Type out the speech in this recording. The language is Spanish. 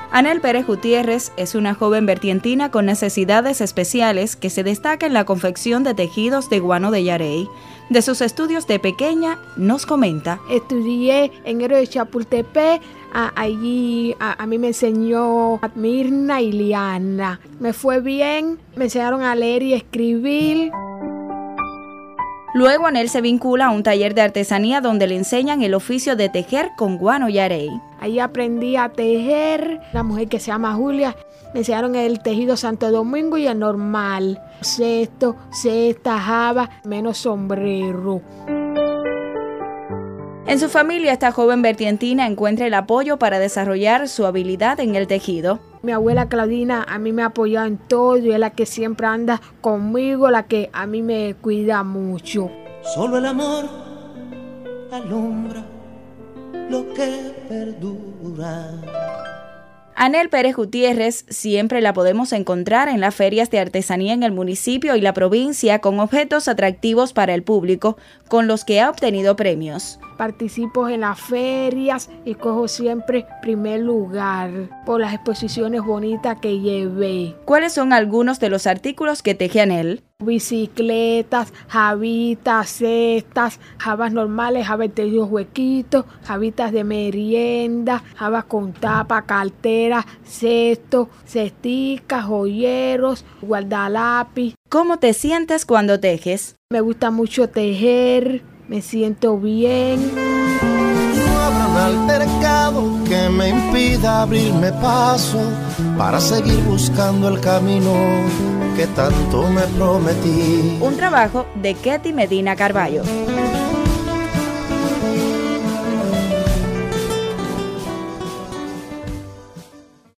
Anel Pérez Gutiérrez es una joven vertientina con necesidades especiales que se destaca en la confección de tejidos de guano de Yarey. De sus estudios de pequeña nos comenta. Estudié en Héroe de Chapultepec. Allí a mí me enseñó Mirna y Liana. Me fue bien, me enseñaron a leer y escribir. Luego Anel se vincula a un taller de artesanía donde le enseñan el oficio de tejer con guano Yarey. Ahí aprendí a tejer. Una mujer que se llama Julia, me enseñaron el tejido Santo Domingo y el normal. Cesto, cesta, java, menos sombrero. En su familia, esta joven vertientina encuentra el apoyo para desarrollar su habilidad en el tejido. Mi abuela Claudina a mí me ha apoyado en todo y es la que siempre anda conmigo, la que a mí me cuida mucho. Solo el amor alumbra lo que perdura. Anel Pérez Gutiérrez siempre la podemos encontrar en las ferias de artesanía en el municipio y la provincia con objetos atractivos para el público, con los que ha obtenido premios. Participo en las ferias y cojo siempre primer lugar por las exposiciones bonitas que llevé. ¿Cuáles son algunos de los artículos que teje Anel? Bicicletas, javitas, cestas, jabas normales, jabas de huequitos, javitas de merienda, jabas con tapa, cartera, cesto, cesticas, joyeros, guardalápiz. ¿Cómo te sientes cuando tejes? Me gusta mucho tejer, me siento bien. No habrá un altercado que me impida abrirme paso para seguir buscando el camino que tanto me prometí. Un trabajo de Ketty Medina Carballo.